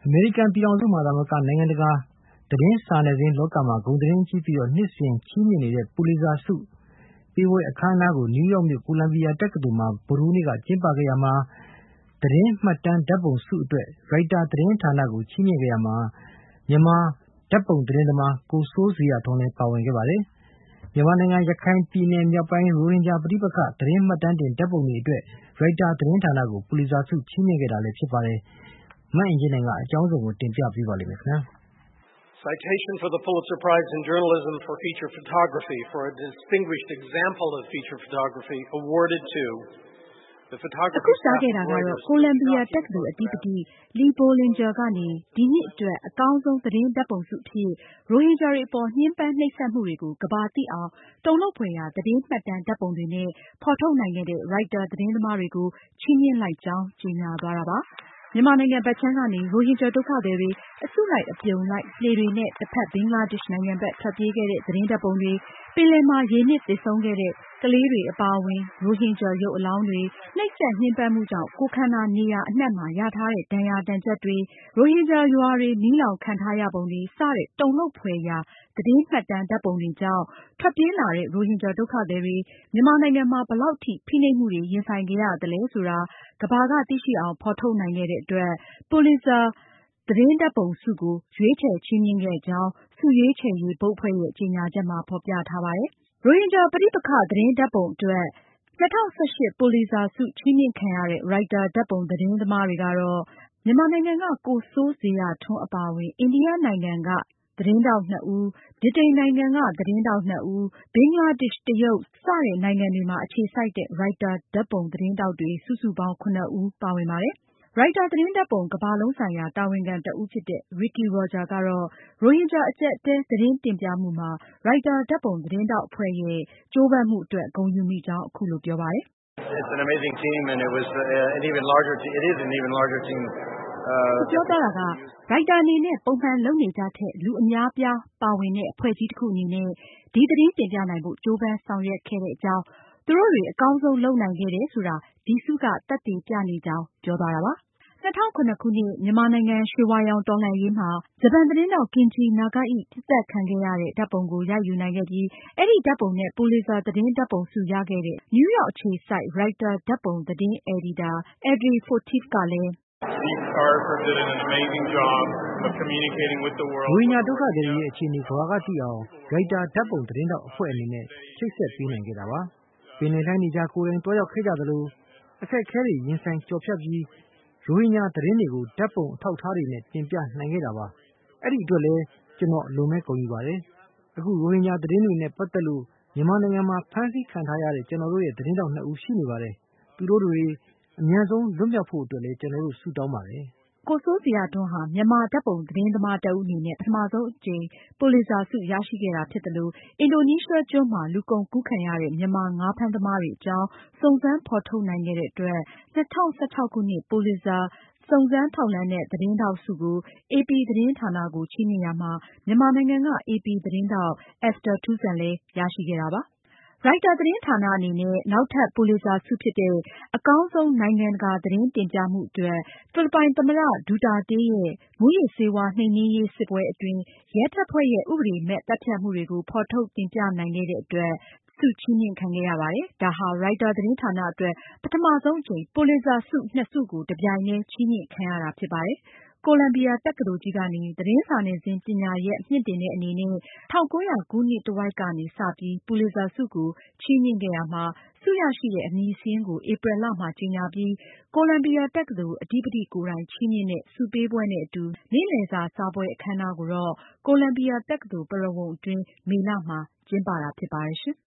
မေရိကန်ပြည်ထောင်စုမှာသာမကနိုင်ငံတကာသတင်းစာနယ်ဇင်းလောကမှာဂုဏ်သတင်းကြီးပြီးနှစ်စဉ်ချီးမြှင့်နေတဲ့ပူလစ်ဇာဆုပေးပွဲအခမ်းအနားကိုနယူးယောက်မြို့ကိုလံဘီယာတက္ကသိုလ်မှာဗုဒ္ဓဟူးနေ့ကကျင်းပခဲ့ရမှာသတင်းမှတ်တမ်းဓာတ်ပုံဆုအတွက်ရိုက်တာသတင်းဌာနကိုချီးမြှင့်ခဲ့ရမှာမြန်မာဓာတ်ပုံသတင်းသမားကိုစိုးဇေယျထွန်းလည်းပါဝင်ခဲ့ပါတယ်။မြန်မာနိုင်ငံရခိုင်ပြည်နယ်မြောက်ပိုင်းရိုဟင်ဂျာပဋိပက္ခသတင်းမှတ်တမ်းတင်ဓာတ်ပုံတွေအတွက်ရိုက်တာသတင်းဌာနကိုပူလစ်ဇာဆုချီးမြှင့်ခဲ့တာလည်းဖြစ်ပါတယ်။မအင်ကြင်းနိုင်ကအကြောင်းစုံကိုတင်ပြပေးပါလိမ့်မယ်ခင်ဗျာ။ Citation for the Pulitzer Prize in Journalism for Feature Photography for a distinguished example of feature photography awarded to the photographer အခုစားခဲ့တာကတော့ကိုလံဘီယာတက္ကသိုလ်အဓိပတိလီဘိုလင်ဂျာကနေဒီနှစ်အတွက်အကောင်းဆုံးသတင်းဓာတ်ပုံဆုအဖြစ်ရိုဟင်ဂျာတွေအပေါ်ညှဉ်းပန်းနှိပ်စက်မှုတွေကိုကမ္ဘာသိအောင်တုန်လှုပ်ဖွယ်ရာသတင်းမှတ်တမ်းဓာတ်ပုံတွေနဲ့ဖော်ထုတ်နိုင်ခဲ့တဲ့ရိုက်တာသတင်းသမားတွေကိုချီးမြှင့်လိုက်ကြောင်းကြေညာသွားတာပါ။မြန်မာနိုင်ငံဘက်ခြမ်းကနေရိုဟင်ဂျာဒုက္ခသည်တွေအစုလိုက်အပြုံလိုက်လှေတွေနဲ့တစ်ဖက်ဘင်္ဂလားဒေ့ရှ်နိုင်ငံဘက်ထွက်ပြေးခဲ့တဲ့သတင်းဓာတ်ပုံတွေပင်လယ်မှာရေနစ်သေဆုံးခဲ့တဲ့ကလေးတွေအပါအဝင်ရိုဟင်ဂျာရုပ်အလောင်းတွေနှိပ်စက်ညှဉ်းပန်းမှုကြောင့်ကိုယ်ခန္ဓာနေရာအနှံ့မှာရထားတဲ့ဒဏ်ရာဒဏ်ချက်တွေရိုဟင်ဂျာရွာတွေမီးလောင်ခံထားရပုံတွေစတဲ့တုန်လှုပ်ဖွယ်ရာသတင်းမှတ်တမ်းဓာတ်ပုံတွေကြောင့်ထွက်ပြေးလာတဲ့ရိုဟင်ဂျာဒုက္ခသည်တွေမြန်မာနိုင်ငံမှာဘယ်လောက်ထိဖိနှိပ်မှုတွေရင်ဆိုင်ခဲ့ရသလဲဆိုတာကမ္ဘာကသိရှိအောင်ဖော်ထုတ်နိုင်ခဲ့တဲ့အတွက်ပူလစ်ဇာသတင်းဓာတ်ပုံဆုကိုရွေးချယ်ချီးမြှင့်ခဲ့ကြောင်းဆုရွေးချယ်ရေးဘုတ်အဖွဲ့ရဲ့ကြေညာချက်မှာဖော်ပြထားပါတယ်။ရိုဟင်ဂျာပဋိပက္ခသတင်းဓာတ်ပုံအတွက်2018ပူလစ်ဇာဆုချီးမြှင့်ခံရတဲ့ရိုက်တာဓာတ်ပုံသတင်းသမားတွေကတော့မြန်မာနိုင်ငံကကိုစိုးဇေယျထွန်းအပါအဝင်အိန္ဒိယနိုင်ငံကသတင်းထောက်2ဦးဗြိတိန်နိုင်ငံကသတင်းထောက်2ဦးဘင်္ဂလားဒေ့ရှ်တရုတ်စတဲ့နိုင်ငံတွေမှာအခြေစိုက်တဲ့ရိုက်တာဓာတ်ပုံသတင်းထောက်တွေစုစုပေါင်း9ဦးပါဝင်ပါတယ်။ရိုက်တာသတင်းဓာတ်ပုံကမ္ဘာလုံးဆိုင်ရာတာဝန်ခံတဦးဖြစ်တဲ့ Ricky Roger ကတော့ရိုဟင်ဂျာအကျပ်အတည်းသတင်းတင်ပြမှုမှာရိုက်တာဓာတ်ပုံသတင်းထောက်အဖွဲ့ရဲ့ကြိုးပမ်းမှုအတွက်ဂုဏ်ယူမိကြောင်းအခုလိုပြောပါတယ်။ It's an amazing team and it was an even larger team. It is an even larger team. ပြောသွားတာကရိုက်တာအနေနဲ့ပုံမှန်လုပ်နေကြထက်လူအများအပြားပါဝင်တဲ့အဖွဲ့အစည်းတစ်ခုအနေနဲ့ဒီသတင်းတင်ပြနိုင်ဖို့ကြိုးပမ်းဆောင်ရွက်ခဲ့တဲ့အကြောင်းသူတို့တွေအကောင်းဆုံးလုပ်နိုင်ခဲ့တယ်ဆိုတာဒီဆုကသက်သေပြနေကြောင်းပြောသွားတာပါ။2007ခုနှစ်မြန်မာနိုင်ငံရွှေဝါရောင်တော်လှန်ရေးမှာဂျပန်သတင်းထောက် Kenji Nagai ပစ်သတ်ခံခဲ့ရတဲ့ဓာတ်ပုံကိုရိုက်ယူနိုင်ခဲ့ပြီးအဲဒီဓာတ်ပုံနဲ့ပူလစ်ဇာသတင်းဓာတ်ပုံဆုရခဲ့တဲ့နယူးယောက်အခြေစိုက်ရိုက်တာဓာတ်ပုံသတင်းအယ်ဒီတာ Audrey Fortif ကလည်း Steve Carver did an amazing job of communicating with the world. ရိုဟင်ဂျာဒုက္ခသည်တွေရဲ့အခြေအနေကမ္ဘာကသိအောင်ရိုက်တာဓာတ်ပုံသတင်းထောက်အဖွဲ့အနေနဲ့ချိတ်ဆက်ပေးနိုင်ခဲ့တာပါ။ပင်လယ်တိုင်းနေကြကိုယ်တိုင်တွားရောက်ခဲ့ကြသလိုအခက်အခဲတွေရင်ဆိုင်ကျော်ဖြတ်ပြီးရိုဟင်ဂျာသတင်းတွေကိုဓာတ်ပုံအထောက်အထားတွေနဲ့တင်ပြနိုင်ခဲ့တာပါ။အဲ့ဒီအတွက်လည်းကျွန်တော်အလွန်ပဲဂုဏ်ယူပါတယ်။အခုရိုဟင်ဂျာသတင်းတွေနဲ့ပတ်သက်လို့မြန်မာနိုင်ငံမှာဖမ်းဆီးခံထားရတဲ့ကျွန်တော်တို့ရဲ့သတင်းထောက်2ဦးရှိနေပါတယ်။သူတို့တွေအများဆုံးလွတ်မြောက်ဖို့အတွက်လည်းကျွန်တော်တို့ဆုတောင်းပါတယ်။ကိုစိုးဇေယျထွန်းဟာမြန်မာဓာတ်ပုံသတင်းသမားတဦးအနေနဲ့ပထမဆုံးအကြိမ်ပူလစ်ဇာဆုရရှိခဲ့တာဖြစ်သလိုအင်ဒိုနီးရှားကျွန်းမှာလူကုန်ကူးခံရတဲ့မြန်မာငါးဖမ်းသမားတွေအကြောင်းစုံစမ်းဖော်ထုတ်နိုင်ခဲ့တဲ့အတွက်2016ခုနှစ်ပူလစ်ဇာစုံစမ်းထောက်လှမ်းတဲ့သတင်းထောက်ဆုကို AP သတင်းဌာနကိုချီးမြှင့်ရာမှာမြန်မာနိုင်ငံက AP သတင်းထောက် Esther Tusen လည်းရရှိခဲ့တာပါ။ရိုက်တာသတင်းဌာနအနေနဲ့နောက်ထပ်ပူလစ်ဇာဆုဖြစ်တဲ့အကောင်းဆုံးနိုင်ငံတကာသတင်းတင်ပြမှုအတွက်ဖိလစ်ပိုင်သမ္မတဒူတာတေးရဲ့မူးယစ်ဆေးဝါးနှိမ်နင်းရေးစစ်ပွဲအတွင်းရဲတပ်ဖွဲ့ရဲ့ဥပဒေမဲ့သတ်ဖြတ်မှုတွေကိုဖော်ထုတ်တင်ပြနိုင်ခဲ့တဲ့အတွက်ဆုချီးမြှင့်ခံခဲ့ရပါတယ်။ဒါဟာရိုက်တာသတင်းဌာနအတွက်ပထမဆုံးအကြိမ်ပူလစ်ဇာဆု2ဆုကိုတပြိုင်တည်းချီးမြှင့်ခံရတာဖြစ်ပါတယ်။ကိုလံဘီယာတက္ကသိုလ်ကြီးကနေသတင်းစာနယ်ဇင်းပညာရပ်မြင့်တင်တဲ့အနေနဲ့1900ခုနှစ်တဝိုက်ကနေစပြီးပူလစ်ဇာဆုကိုချီးမြှင့်ခဲ့ရာမှာဆုရရှိတဲ့အမည်စာရင်းကိုဧပြီလမှာကြေညာပြီးကိုလံဘီယာတက္ကသိုလ်အဓိပတိကိုယ်တိုင်ချီးမြှင့်တဲ့ဆုပေးပွဲနဲ့အတူနေ့လည်စာစားပွဲအခမ်းအနားကိုတော့ကိုလံဘီယာတက္ကသိုလ်ပရဝုဏ်အတွင်းမေလမှာကျင်းပတာဖြစ်ပါတယ်ရှင်။